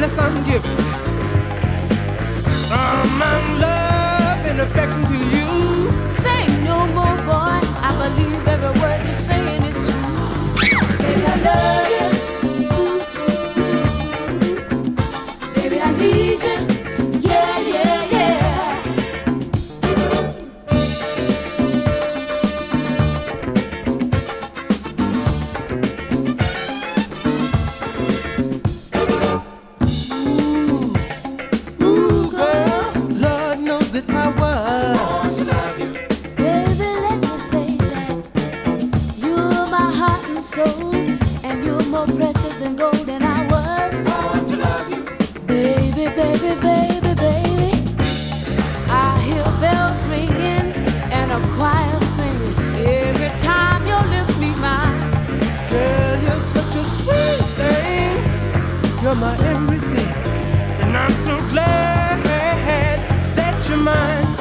yes, I'm giving my love and affection to you. Say no more, boy. I believe every word you're saying is true. Baby, I love you. Baby, I need you. Yeah, yeah, yeah. Ooh, girl, Lord knows that I was. Baby, let me say that you're my heart and soul, and you're more precious than gold than I was. Born to love you. Baby, baby, baby, baby, I hear bells ringing and a choir singing every time your lips meet mine. Girl, you're such a sweet thing. You're my everything. And I'm so glad that you're mine.